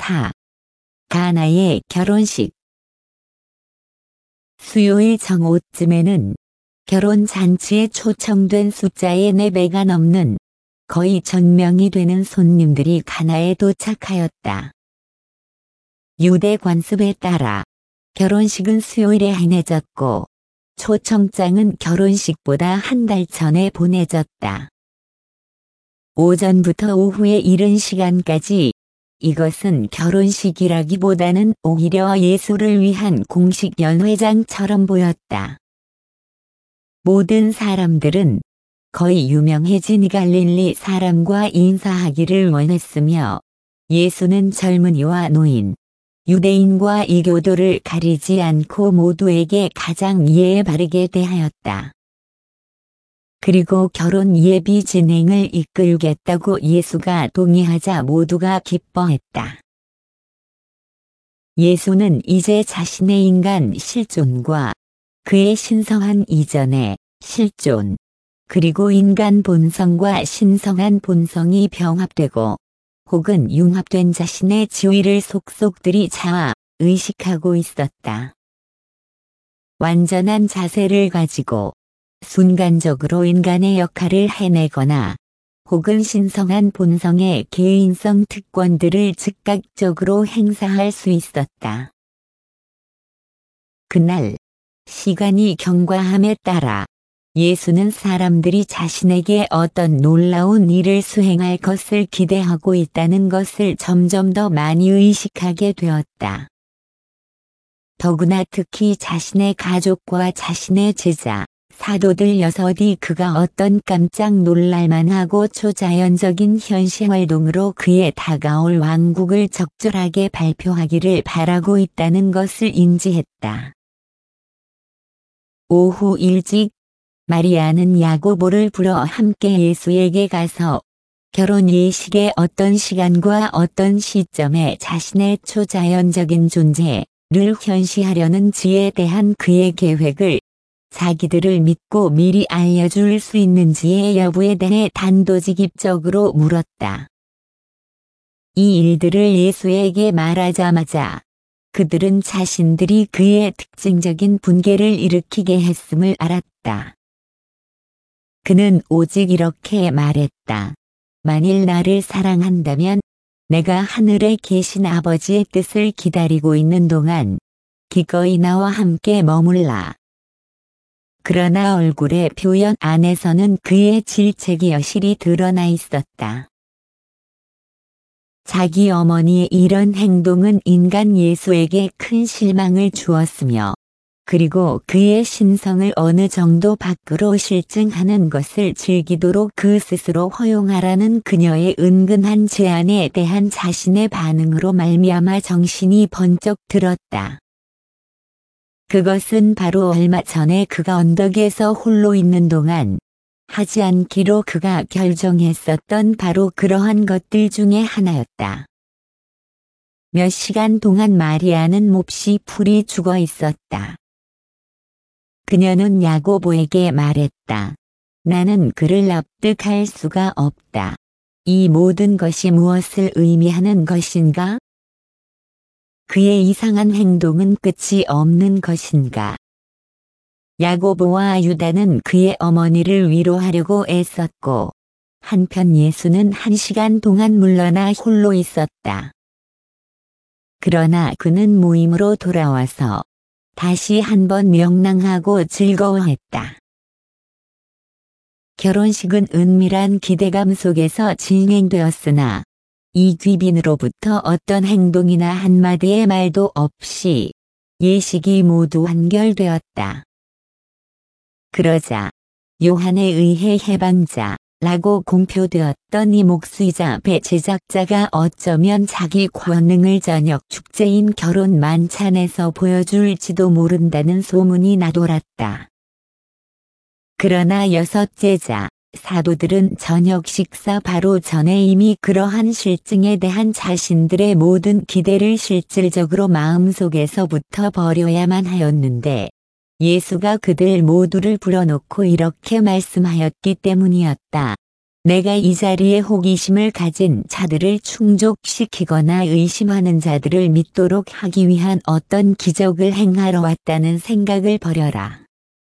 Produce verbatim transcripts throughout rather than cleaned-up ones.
사. 가나의 결혼식. 수요일 정오쯤에는 결혼 잔치에 초청된 숫자의 네 배가 넘는 거의 천명이 되는 손님들이 가나에 도착하였다. 유대 관습에 따라 결혼식은 수요일에 행해졌고 초청장은 결혼식보다 한 달 전에 보내졌다. 오전부터 오후에 이른 시간까지 이것은 결혼식이라기보다는 오히려 예수를 위한 공식 연회장처럼 보였다. 모든 사람들은 거의 유명해진 갈릴리 사람과 인사하기를 원했으며 예수는 젊은이와 노인, 유대인과 이교도를 가리지 않고 모두에게 가장 예의 바르게 대하였다. 그리고 결혼 예비 진행을 이끌겠다고 예수가 동의하자 모두가 기뻐했다. 예수는 이제 자신의 인간 실존과 그의 신성한 이전의 실존, 그리고 인간 본성과 신성한 본성이 병합되고 혹은 융합된 자신의 지위를 속속들이 자아 의식하고 있었다. 완전한 자세를 가지고 순간적으로 인간의 역할을 해내거나 혹은 신성한 본성의 개인성 특권들을 즉각적으로 행사할 수 있었다. 그날 시간이 경과함에 따라 예수는 사람들이 자신에게 어떤 놀라운 일을 수행할 것을 기대하고 있다는 것을 점점 더 많이 의식하게 되었다. 더구나 특히 자신의 가족과 자신의 제자, 사도들 여섯이 그가 어떤 깜짝 놀랄만하고 초자연적인 현실 활동으로 그의 다가올 왕국을 적절하게 발표하기를 바라고 있다는 것을 인지했다. 오후 일찍 마리아는 야고보를 불러 함께 예수에게 가서 결혼 예식의 어떤 시간과 어떤 시점에 자신의 초자연적인 존재를 현시하려는 지에 대한 그의 계획을 자기들을 믿고 미리 알려줄 수 있는지의 여부에 대해 단도직입적으로 물었다. 이 일들을 예수에게 말하자마자 그들은 자신들이 그의 특징적인 분개를 일으키게 했음을 알았다. 그는 오직 이렇게 말했다. 만일 나를 사랑한다면 내가 하늘에 계신 아버지의 뜻을 기다리고 있는 동안 기꺼이 나와 함께 머물라. 그러나 얼굴의 표현 안에서는 그의 질책이 여실히 드러나 있었다. 자기 어머니의 이런 행동은 인간 예수에게 큰 실망을 주었으며 그리고 그의 신성을 어느 정도 밖으로 실증하는 것을 즐기도록 그 스스로 허용하라는 그녀의 은근한 제안에 대한 자신의 반응으로 말미암아 정신이 번쩍 들었다. 그것은 바로 얼마 전에 그가 언덕에서 홀로 있는 동안 하지 않기로 그가 결정했었던 바로 그러한 것들 중에 하나였다. 몇 시간 동안 마리아는 몹시 풀이 죽어 있었다. 그녀는 야고보에게 말했다. 나는 그를 납득할 수가 없다. 이 모든 것이 무엇을 의미하는 것인가? 그의 이상한 행동은 끝이 없는 것인가? 야고보와 유다는 그의 어머니를 위로하려고 애썼고 한편 예수는 한 시간 동안 물러나 홀로 있었다. 그러나 그는 모임으로 돌아와서 다시 한번 명랑하고 즐거워했다. 결혼식은 은밀한 기대감 속에서 진행되었으나 이 귀빈으로부터 어떤 행동이나 한마디의 말도 없이 예식이 모두 완결되었다. 그러자 요한에 의해 해방자라고 공표되었던 이 목수이자 배 제작자가 어쩌면 자기 권능을 저녁 축제인 결혼 만찬에서 보여줄지도 모른다는 소문이 나돌았다. 그러나 여섯 제자, 사도들은 저녁 식사 바로 전에 이미 그러한 실증에 대한 자신들의 모든 기대를 실질적으로 마음속에서부터 버려야만 하였는데 예수가 그들 모두를 불러놓고 이렇게 말씀하였기 때문이었다. 내가 이 자리에 호기심을 가진 자들을 충족시키거나 의심하는 자들을 믿도록 하기 위한 어떤 기적을 행하러 왔다는 생각을 버려라.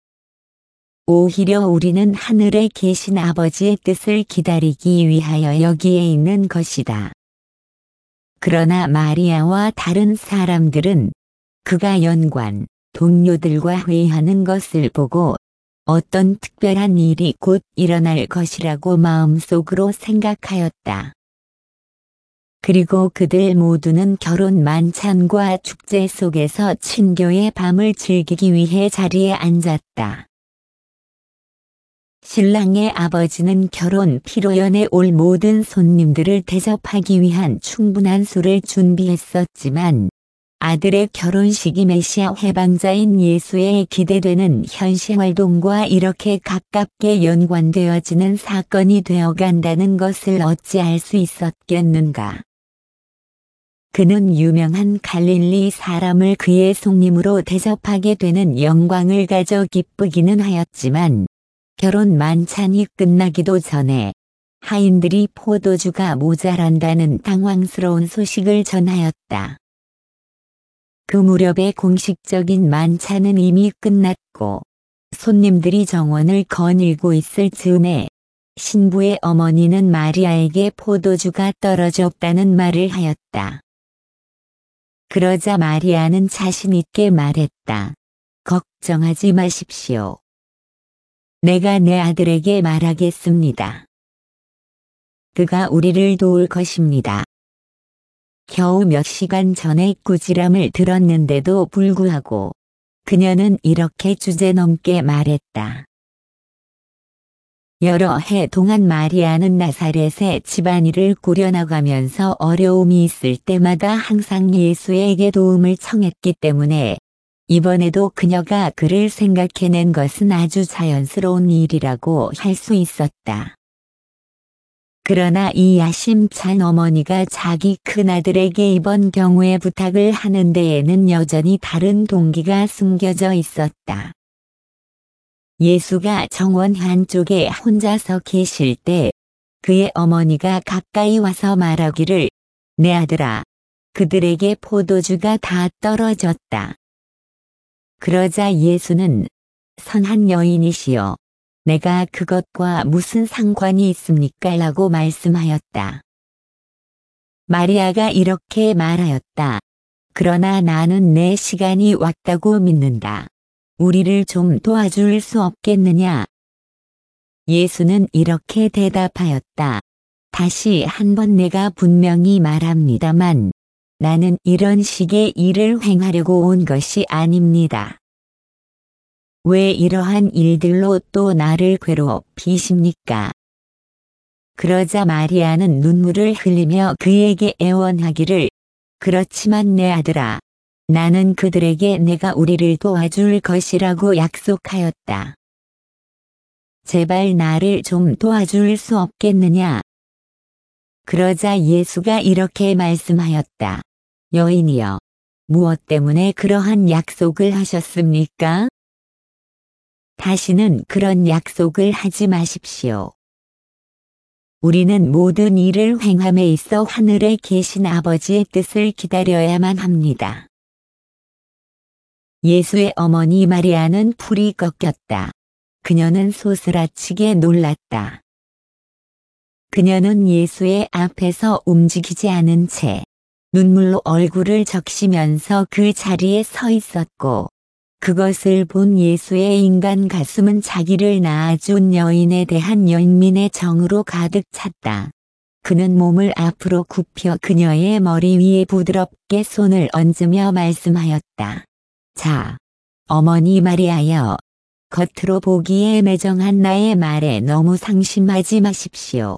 오히려 우리는 하늘에 계신 아버지의 뜻을 기다리기 위하여 여기에 있는 것이다. 그러나 마리아와 다른 사람들은 그가 연관, 동료들과 회의하는 것을 보고 어떤 특별한 일이 곧 일어날 것이라고 마음속으로 생각하였다. 그리고 그들 모두는 결혼 만찬과 축제 속에서 친교의 밤을 즐기기 위해 자리에 앉았다. 신랑의 아버지는 결혼 피로연에 올 모든 손님들을 대접하기 위한 충분한 술을 준비했었지만 아들의 결혼식이 메시아 해방자인 예수에 기대되는 현실 활동과 이렇게 가깝게 연관되어지는 사건이 되어간다는 것을 어찌 알 수 있었겠는가. 그는 유명한 갈릴리 사람을 그의 손님으로 대접하게 되는 영광을 가져 기쁘기는 하였지만 결혼 만찬이 끝나기도 전에 하인들이 포도주가 모자란다는 당황스러운 소식을 전하였다. 그 무렵의 공식적인 만찬은 이미 끝났고 손님들이 정원을 거닐고 있을 즈음에 신부의 어머니는 마리아에게 포도주가 떨어졌다는 말을 하였다. 그러자 마리아는 자신 있게 말했다. 걱정하지 마십시오. 내가 내 아들에게 말하겠습니다. 그가 우리를 도울 것입니다. 겨우 몇 시간 전에 꾸지람을 들었는데도 불구하고 그녀는 이렇게 주제넘게 말했다. 여러 해 동안 마리아는 나사렛의 집안일을 꾸려나가면서 어려움이 있을 때마다 항상 예수에게 도움을 청했기 때문에 이번에도 그녀가 그를 생각해낸 것은 아주 자연스러운 일이라고 할 수 있었다. 그러나 이 야심찬 어머니가 자기 큰아들에게 이번 경우에 부탁을 하는 데에는 여전히 다른 동기가 숨겨져 있었다. 예수가 정원 한쪽에 혼자서 계실 때 그의 어머니가 가까이 와서 말하기를 내 아들아, 그들에게 포도주가 다 떨어졌다. 그러자 예수는 선한 여인이시여, 내가 그것과 무슨 상관이 있습니까? 라고 말씀하였다. 마리아가 이렇게 말하였다. 그러나 나는 내 시간이 왔다고 믿는다. 우리를 좀 도와줄 수 없겠느냐? 예수는 이렇게 대답하였다. 다시 한번 내가 분명히 말합니다만 나는 이런 식의 일을 행하려고 온 것이 아닙니다. 왜 이러한 일들로 또 나를 괴롭히십니까? 그러자 마리아는 눈물을 흘리며 그에게 애원하기를 그렇지만 내 아들아, 나는 그들에게 내가 우리를 도와줄 것이라고 약속하였다. 제발 나를 좀 도와줄 수 없겠느냐? 그러자 예수가 이렇게 말씀하였다. 여인이여, 무엇 때문에 그러한 약속을 하셨습니까? 다시는 그런 약속을 하지 마십시오. 우리는 모든 일을 행함에 있어 하늘에 계신 아버지의 뜻을 기다려야만 합니다. 예수의 어머니 마리아는 풀이 꺾였다. 그녀는 소스라치게 놀랐다. 그녀는 예수의 앞에서 움직이지 않은 채 눈물로 얼굴을 적시면서 그 자리에 서 있었고 그것을 본 예수의 인간 가슴은 자기를 낳아준 여인에 대한 연민의 정으로 가득 찼다. 그는 몸을 앞으로 굽혀 그녀의 머리 위에 부드럽게 손을 얹으며 말씀하였다. 자, 어머니 마리아여, 겉으로 보기에 매정한 나의 말에 너무 상심하지 마십시오.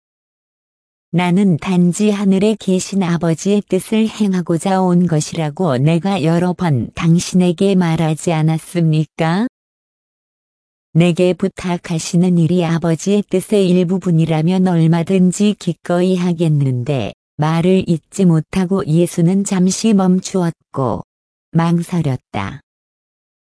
나는 단지 하늘에 계신 아버지의 뜻을 행하고자 온 것이라고 내가 여러 번 당신에게 말하지 않았습니까? 내게 부탁하시는 일이 아버지의 뜻의 일부분이라면 얼마든지 기꺼이 하겠는데 말을 잇지 못하고 예수는 잠시 멈추었고 망설였다.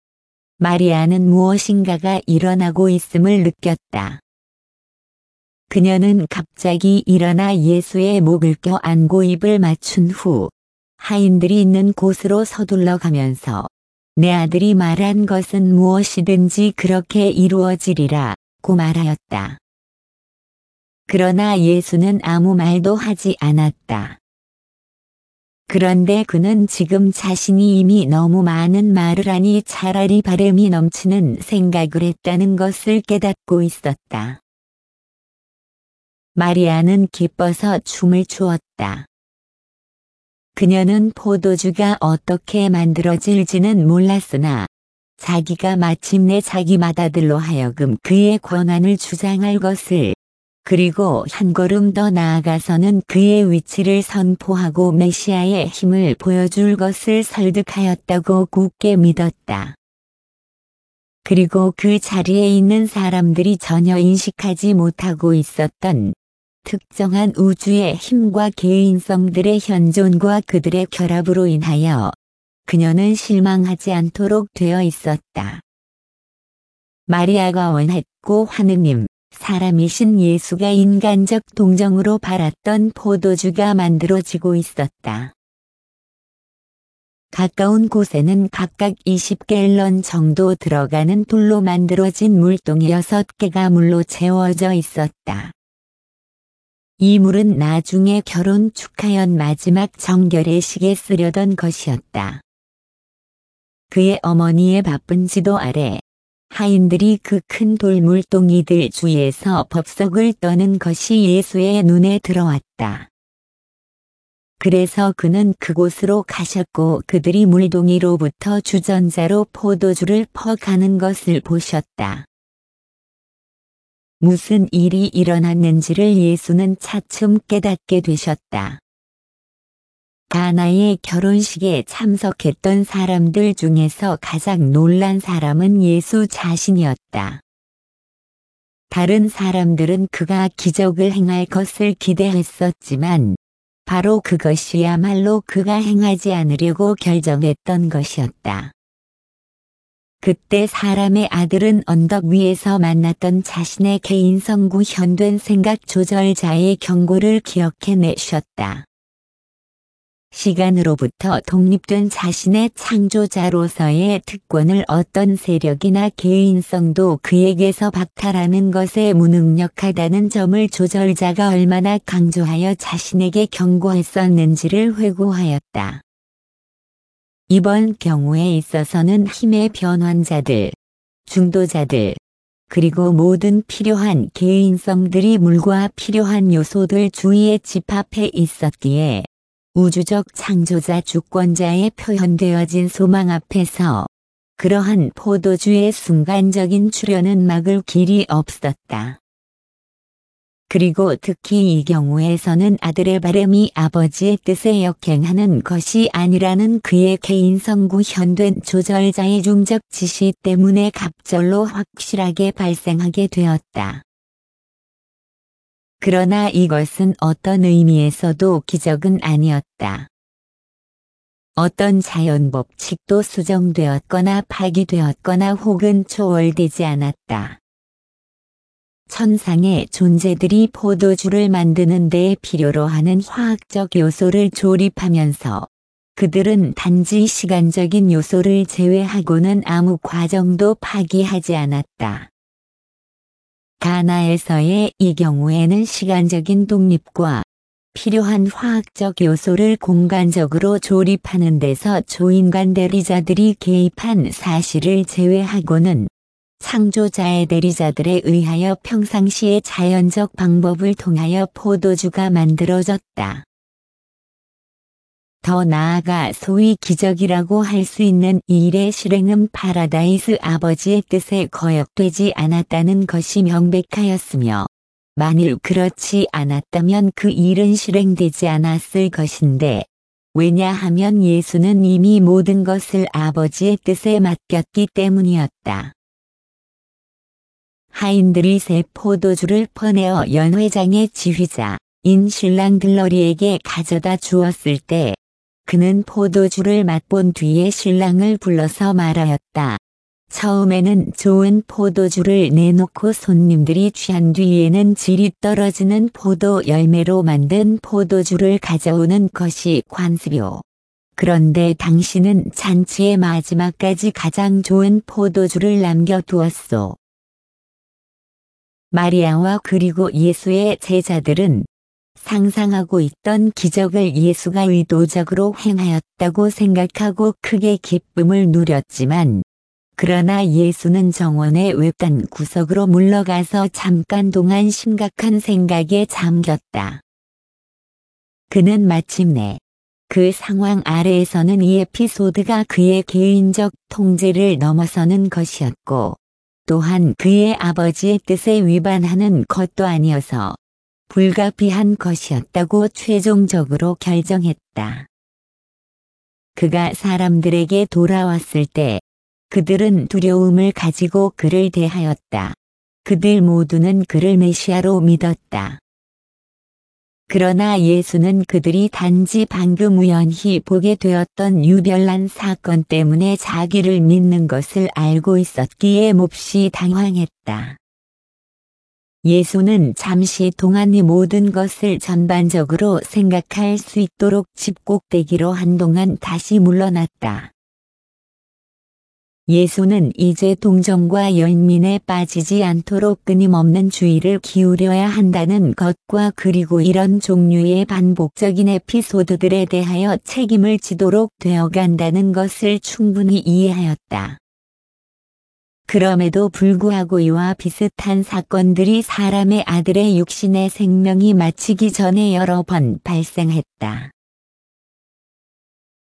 마리아는 무엇인가가 일어나고 있음을 느꼈다. 그녀는 갑자기 일어나 예수의 목을 껴안고 입을 맞춘 후 하인들이 있는 곳으로 서둘러 가면서 내 아들이 말한 것은 무엇이든지 그렇게 이루어지리라 고 말하였다. 그러나 예수는 아무 말도 하지 않았다. 그런데 그는 지금 자신이 이미 너무 많은 말을 하니 차라리 바람이 넘치는 생각을 했다는 것을 깨닫고 있었다. 마리아는 기뻐서 춤을 추었다. 그녀는 포도주가 어떻게 만들어질지는 몰랐으나 자기가 마침내 자기 맏아들로 하여금 그의 권한을 주장할 것을, 그리고 한 걸음 더 나아가서는 그의 위치를 선포하고 메시아의 힘을 보여줄 것을 설득하였다고 굳게 믿었다. 그리고 그 자리에 있는 사람들이 전혀 인식하지 못하고 있었던 특정한 우주의 힘과 개인성들의 현존과 그들의 결합으로 인하여 그녀는 실망하지 않도록 되어 있었다. 마리아가 원했고 하느님, 사람이신 예수가 인간적 동정으로 바랐던 포도주가 만들어지고 있었다. 가까운 곳에는 각각 이십 갤런 정도 들어가는 돌로 만들어진 물동이 여섯 개가 물로 채워져 있었다. 이 물은 나중에 결혼 축하연 마지막 정결례식에 쓰려던 것이었다. 그의 어머니의 바쁜 지도 아래 하인들이 그 큰 돌 물동이들 주위에서 법석을 떠는 것이 예수의 눈에 들어왔다. 그래서 그는 그곳으로 가셨고 그들이 물동이로부터 주전자로 포도주를 퍼가는 것을 보셨다. 무슨 일이 일어났는지를 예수는 차츰 깨닫게 되셨다. 가나의 결혼식에 참석했던 사람들 중에서 가장 놀란 사람은 예수 자신이었다. 다른 사람들은 그가 기적을 행할 것을 기대했었지만 바로 그것이야말로 그가 행하지 않으려고 결정했던 것이었다. 그때 사람의 아들은 언덕 위에서 만났던 자신의 개인성 구현된 생각 조절자의 경고를 기억해내셨다. 시간으로부터 독립된 자신의 창조자로서의 특권을 어떤 세력이나 개인성도 그에게서 박탈하는 것에 무능력하다는 점을 조절자가 얼마나 강조하여 자신에게 경고했었는지를 회고하였다. 이번 경우에 있어서는 힘의 변환자들, 중도자들, 그리고 모든 필요한 개인성들이 물과 필요한 요소들 주위에 집합해 있었기에 우주적 창조자 주권자에 표현되어진 소망 앞에서 그러한 포도주의 순간적인 출현은 막을 길이 없었다. 그리고 특히 이 경우에서는 아들의 바람이 아버지의 뜻에 역행하는 것이 아니라는 그의 개인성 구현된 조절자의 중적 지시 때문에 갑절로 확실하게 발생하게 되었다. 그러나 이것은 어떤 의미에서도 기적은 아니었다. 어떤 자연 법칙도 수정되었거나 파기되었거나 혹은 초월되지 않았다. 천상의 존재들이 포도주를 만드는 데 필요로 하는 화학적 요소를 조립하면서 그들은 단지 시간적인 요소를 제외하고는 아무 과정도 파기하지 않았다. 가나에서의 이 경우에는 시간적인 독립과 필요한 화학적 요소를 공간적으로 조립하는 데서 조인간 대리자들이 개입한 사실을 제외하고는 창조자의 대리자들에 의하여 평상시의 자연적 방법을 통하여 포도주가 만들어졌다. 더 나아가 소위 기적이라고 할 수 있는 이 일의 실행은 파라다이스 아버지의 뜻에 거역되지 않았다는 것이 명백하였으며 만일 그렇지 않았다면 그 일은 실행되지 않았을 것인데 왜냐하면 예수는 이미 모든 것을 아버지의 뜻에 맡겼기 때문이었다. 하인들이 새 포도주를 퍼내어 연회장의 지휘자인 신랑 들러리에게 가져다 주었을 때 그는 포도주를 맛본 뒤에 신랑을 불러서 말하였다. 처음에는 좋은 포도주를 내놓고 손님들이 취한 뒤에는 질이 떨어지는 포도 열매로 만든 포도주를 가져오는 것이 관습이요. 그런데 당신은 잔치의 마지막까지 가장 좋은 포도주를 남겨두었소. 마리아와 그리고 예수의 제자들은 상상하고 있던 기적을 예수가 의도적으로 행하였다고 생각하고 크게 기쁨을 누렸지만, 그러나 예수는 정원의 외딴 구석으로 물러가서 잠깐 동안 심각한 생각에 잠겼다. 그는 마침내 그 상황 아래에서는 이 에피소드가 그의 개인적 통제를 넘어서는 것이었고, 또한 그의 아버지의 뜻에 위반하는 것도 아니어서 불가피한 것이었다고 최종적으로 결정했다. 그가 사람들에게 돌아왔을 때 그들은 두려움을 가지고 그를 대하였다. 그들 모두는 그를 메시아로 믿었다. 그러나 예수는 그들이 단지 방금 우연히 보게 되었던 유별난 사건 때문에 자기를 믿는 것을 알고 있었기에 몹시 당황했다. 예수는 잠시 동안 이 모든 것을 전반적으로 생각할 수 있도록 집콕되기로 한동안 다시 물러났다. 예수는 이제 동정과 연민에 빠지지 않도록 끊임없는 주의를 기울여야 한다는 것과 그리고 이런 종류의 반복적인 에피소드들에 대하여 책임을 지도록 되어간다는 것을 충분히 이해하였다. 그럼에도 불구하고 이와 비슷한 사건들이 사람의 아들의 육신의 생명이 마치기 전에 여러 번 발생했다.